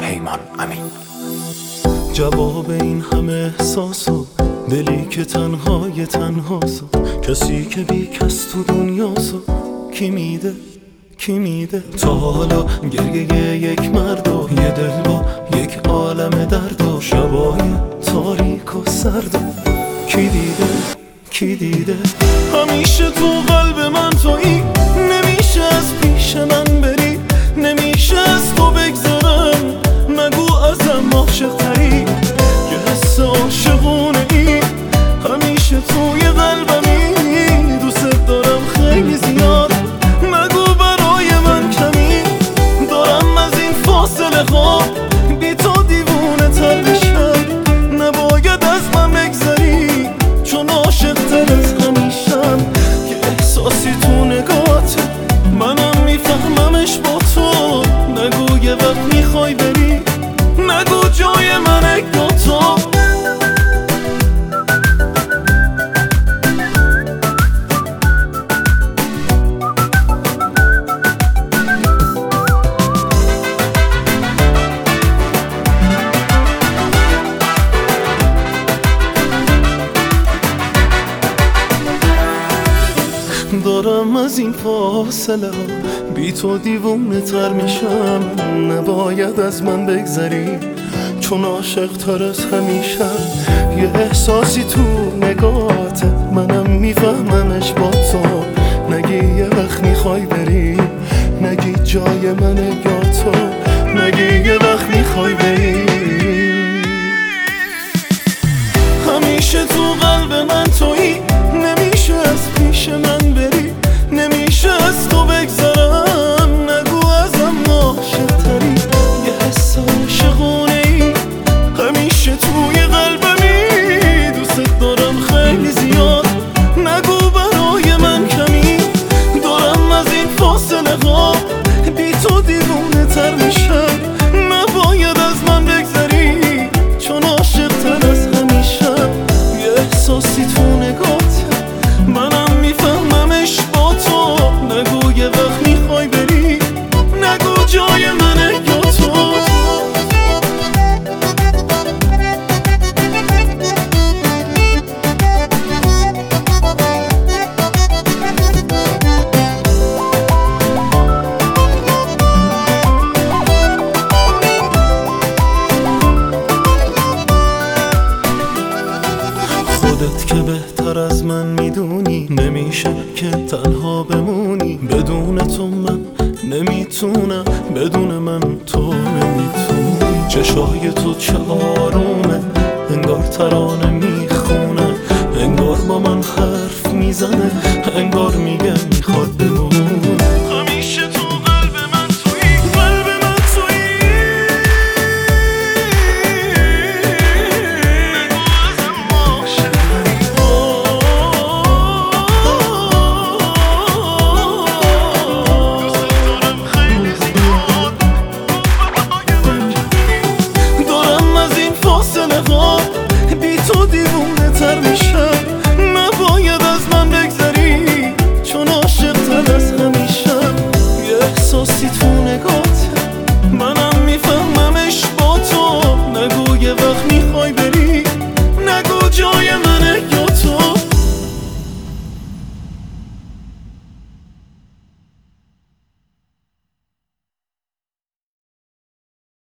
پیمان امین. جواب این همه احساس و دلی که تنهای تنهاست، کسی که بی کس تو دنیاست، کی میده کی میده تا حالا گریه یک مرد و یه دل با یک عالم درد و شبای تاریک و سرد، کی دیده کی دیده؟ همیشه تو قلب من تویی، نمیشه از پیش من بری، نمیشه از تو بگذرم، نگو ازم عاشق تری، یه حس عاشقونه ای همیشه توی قلبمی، دوست دارم خیلی زیاد، نگو برای من کمی، دارم از این فاصله ها بی تو دیوونه تر بشم، نباید از من بگذری چون عاشق تر از همیشم، که احساسی تو نگاته منم میفهممش با تو، نگو یه وقت میخوای بری، نگو جای منه با تو. دارم از این فاصله ها بی تو دیوونه تر میشم، نباید از من بگذری چون عاشق تر از همیشه، یه احساسی تو نگاهت منم میفهممش با تو، نگی یه وقت میخوای بری، نگی جای منه یا تو، نگی یه وقت میخوای بری، همیشه تو قلب من تویی، نمیشه از پیش من بری، نمیشه از تو بگذرم، نگو ازم عاشق تری، یه حس عاشقونه ای همیشه توی قلبمی، دوست دارم خیلی زیاد، نگو برای من کمی، دارم از این فاصله ها بی تو دیوونه تر میشم، نباید از من بگذری چون عاشق تر از همیشم، یه احساسی تو نگاهت منم میفهممش با تو، نگو یه وقت میخوای بری، نگو جای منه یا تو. خودت که بهتر از من میدونی، نمیشه که تنها بمونی، بدون تو من نمیتونم، بدون من تو نمیتونی، چشای تو چه آرومه، انگار ترانه میخونه، انگار با من حرف میزنه، انگار میگه میخواد بمونه.